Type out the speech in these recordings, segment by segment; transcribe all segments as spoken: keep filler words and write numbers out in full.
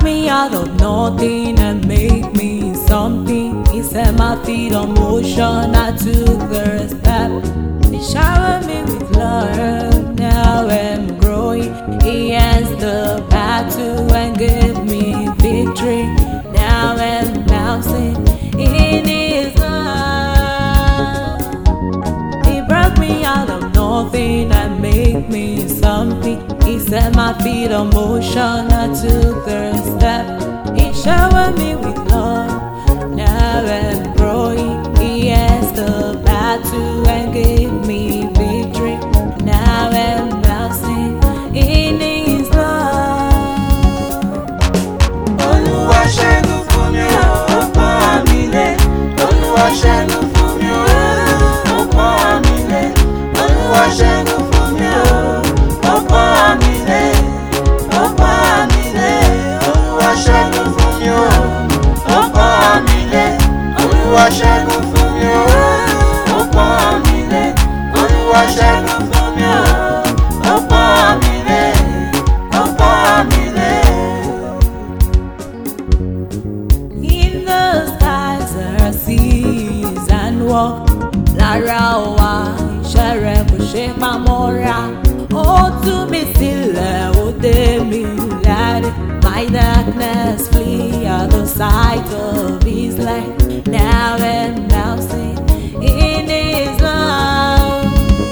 me out of nothing and make me something. He set my feet on motion, I took the step. He showered me with love, now I'm growing. He ends the battle and gave me victory. Now I'm bouncing in his love. He brought me out of nothing and made me something. He set my feet on motion, I took the step. He showered me with love, now I'm growing. He ends the battle and gave me victory. Now I'm bouncing in his love. Olúwa ṣẹ́gun fún mi o, ó pọ́n mi lé. Olúwa ṣẹ́gun fún mi o, ó pọ́n mi lé. Olúwa ṣẹ́gun fún mi o, ó pọ́n mi lé. Ó pọ́n mi lé. Olúwa ṣẹ́gun fún mi o, ó pọ́n mi lé. Olúwa ṣẹ́gun fún mi o, ó pọ́n mi lé. Olúwa ṣẹ́gun fún mi o, ó pọ́n mi lé. Ó pọ́n mi lé. In the skies there are seas and walk. Lára wa iṣẹ́ rẹ̀ kò ṣe pamọ́ra. Ó tú mi sílẹ̀, ó dé mi láre. My darkness flee at the sight of his light. Now and bouncing in his love.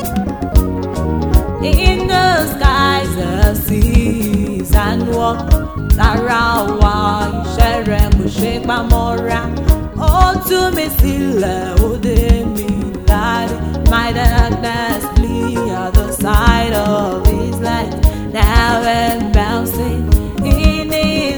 In the skies there are seas and walk. Lára wa iṣẹ́ rẹ̀ kò ṣe pamọ́ra. Ó tú mi sílẹ̀, ó dé mi láre. My darkness flee at the sight of his light. Now I'm bouncing in his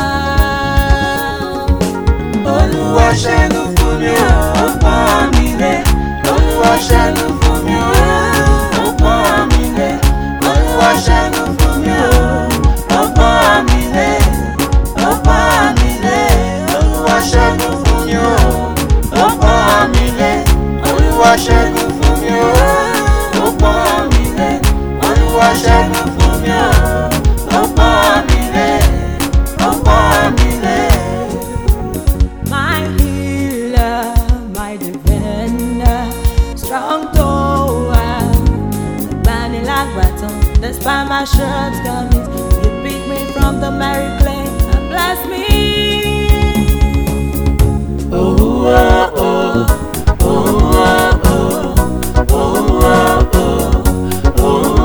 love. Olúwa ṣẹ́gun fún mi o, ó pọ́n mi lé. Olúwa ṣẹ́gun fún mi o, ó pọ́n mi lé. Olúwa ṣẹ́gun fún mi o, ó pọ́n mi lé. Ó pọ́n mi lé. Olúwa ṣẹ́gun fún mi o, ó pọ́n mi lé. Olúwa ṣẹ́gun fún mi o, ó pọ́n mi lé. Olúwa ṣẹ́gun fún mi o, ó pọ́n mi lé. Ó pọ́n mi lé. My healer, my defender, strong tower, burning like baton. Despite my shortcomings, you pick me from the merry clay and bless me. Oh, oh, oh, oh, oh, oh, oh, oh,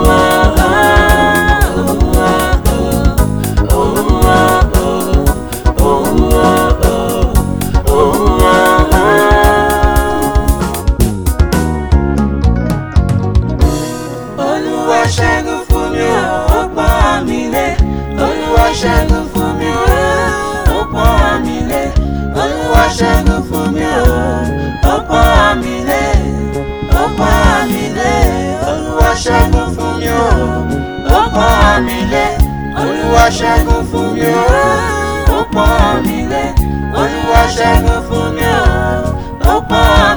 Olúwa ṣẹ́gun fún mi o, ó pọ́n mi lé. Olúwa ṣẹ́gun fún mi o, ó pọ́n mi lé. Olúwa ṣẹ́gun fún mi o, ó pọ́n mi lé. Ó pọ́n mi lé. Olúwa ṣẹ́gun fún mi o, ó pọ́n mi lé. Olúwa ṣẹ́gun fún mi o, ó pọ́n mi lé. Olúwa ṣẹ́gun fún mi o, ó pọ́n